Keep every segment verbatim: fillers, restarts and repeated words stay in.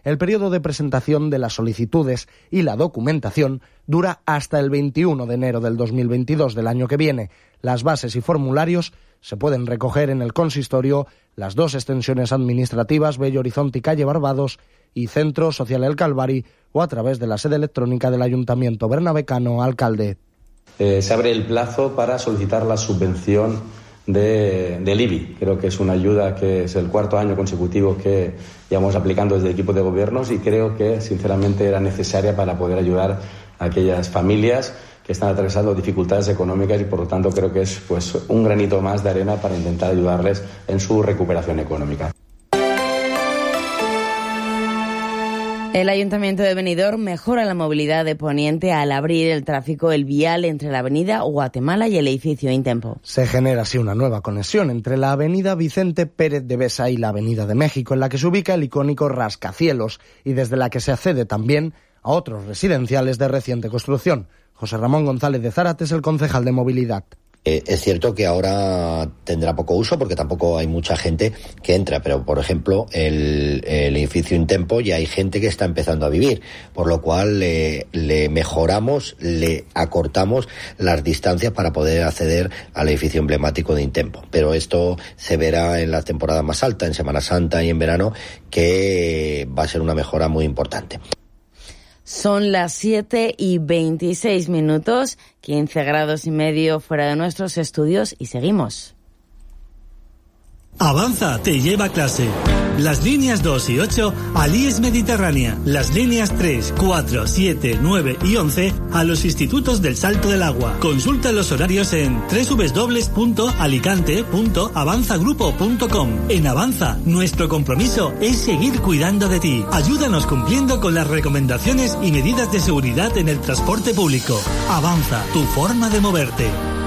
El periodo de presentación de las solicitudes y la documentación dura hasta el veintiuno de enero del dos mil veintidós del año que viene. Las bases y formularios se pueden recoger en el consistorio, las dos extensiones administrativas, Bello Horizonte y Calle Barbados, y Centro Social El Calvari, o a través de la sede electrónica del Ayuntamiento Bernabécano, alcalde. Eh, se abre el plazo para solicitar la subvención de, del I B I. Creo que es una ayuda que es el cuarto año consecutivo que llevamos aplicando desde el equipo de gobiernos y creo que sinceramente era necesaria para poder ayudar a aquellas familias que están atravesando dificultades económicas y por lo tanto creo que es pues un granito más de arena para intentar ayudarles en su recuperación económica. El Ayuntamiento de Benidorm mejora la movilidad de Poniente al abrir el tráfico el vial entre la avenida Guatemala y el edificio Intempo. Se genera así una nueva conexión entre la avenida Vicente Pérez de Besa y la avenida de México, en la que se ubica el icónico rascacielos y desde la que se accede también a otros residenciales de reciente construcción. José Ramón González de Zárate es el concejal de movilidad. Eh, es cierto que ahora tendrá poco uso porque tampoco hay mucha gente que entra, pero por ejemplo el, el edificio Intempo ya hay gente que está empezando a vivir, por lo cual le, le mejoramos, le acortamos las distancias para poder acceder al edificio emblemático de Intempo. Pero esto se verá en la temporada más alta, en Semana Santa y en verano, que va a ser una mejora muy importante. Son las siete y veintiséis minutos, quince grados y medio fuera de nuestros estudios y seguimos. Avanza te lleva a clase. Las líneas dos y ocho al I E S Mediterránea. Las líneas tres, cuatro, siete, nueve y once a los institutos del Salto del Agua. Consulta los horarios en doble u doble u doble u punto alicante punto avanzagrupo punto com. En Avanza, nuestro compromiso es seguir cuidando de ti. Ayúdanos cumpliendo con las recomendaciones y medidas de seguridad en el transporte público. Avanza, tu forma de moverte.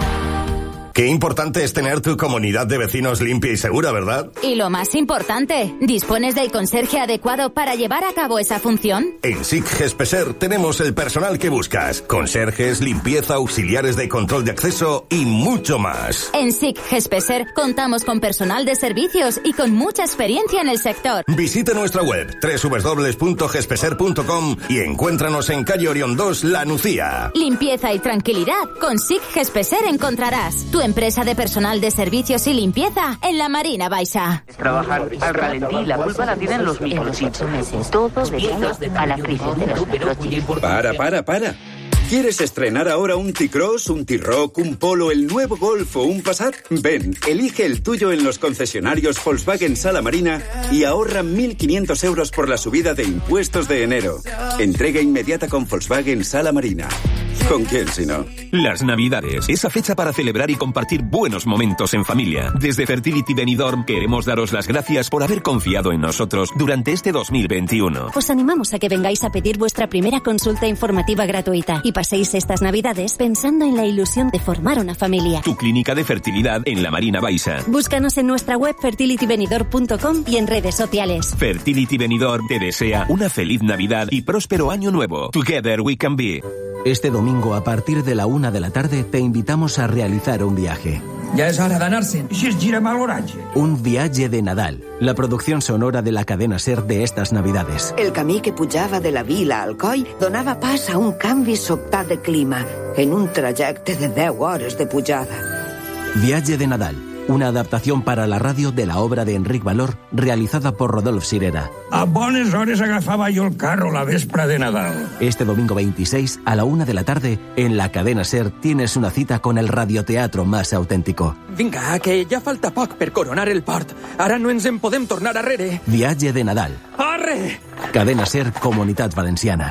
Qué importante es tener tu comunidad de vecinos limpia y segura, ¿verdad? Y lo más importante, ¿dispones del conserje adecuado para llevar a cabo esa función? En S I C Gespeser tenemos el personal que buscas. Conserjes, limpieza, auxiliares de control de acceso y mucho más. En S I C Gespeser contamos con personal de servicios y con mucha experiencia en el sector. Visita nuestra web doble u doble u doble u punto gespeser punto com y encuéntranos en calle Orión dos, La Nucía. Limpieza y tranquilidad con S I C Gespeser encontrarás. Tu empresa de personal de servicios y limpieza en la Marina Baixa. Trabajar al ralentí, la culpa la tienen los microchips. Todo debido a la crisis de los microchips. Para, para, para. ¿Quieres estrenar ahora un T-Cross, un T-Roc, un Polo, el nuevo Golf o un Passat? Ven, elige el tuyo en los concesionarios Volkswagen Sala Marina y ahorra mil quinientos euros por la subida de impuestos de enero. Entrega inmediata con Volkswagen Sala Marina. ¿Con quién si no? Las Navidades, esa fecha para celebrar y compartir buenos momentos en familia. Desde Fertility Benidorm queremos daros las gracias por haber confiado en nosotros durante este dos mil veintiuno. Os animamos a que vengáis a pedir vuestra primera consulta informativa gratuita y paséis estas Navidades pensando en la ilusión de formar una familia. Tu clínica de fertilidad en la Marina Baixa. Búscanos en nuestra web fertility benidorm punto com y en redes sociales. Fertility Benidorm te desea una feliz Navidad y próspero año nuevo. Together we can be. Este domingo a partir de la una de la tarde te invitamos a realizar un viaje. Ja és hora d'anar-se'n. Si es gira mal l'oratge. Un viatge de Nadal, la producción sonora de la cadena SER de estas Navidades. El camí que pujava de la vila al coll donava pas a un canvi sobtat de clima en un trajecte de deu hores de pujada. Viatge de Nadal, una adaptación para la radio de la obra de Enric Valor realizada por Rodolf Sirera. A bones hores agafava jo el carro la vespra de Nadal. Este domingo veintiséis a la una de la tarde en la cadena SER tienes una cita con el radioteatro más auténtico. Vinga, que ja falta poc per coronar el port. Ara no ens en podem tornar arrere. Viatge de Nadal. Arre! Cadena SER, Comunitat Valenciana.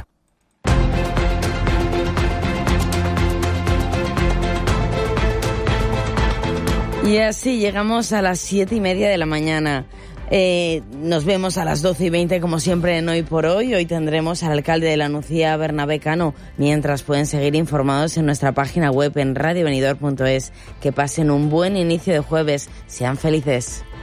Y así llegamos a las siete y media de la mañana. Eh, nos vemos a las doce y veinte como siempre en Hoy por Hoy. Hoy tendremos al alcalde de La Nucía, Bernabé Cano. Mientras pueden seguir informados en nuestra página web en radio benidorm punto es. Que pasen un buen inicio de jueves. Sean felices.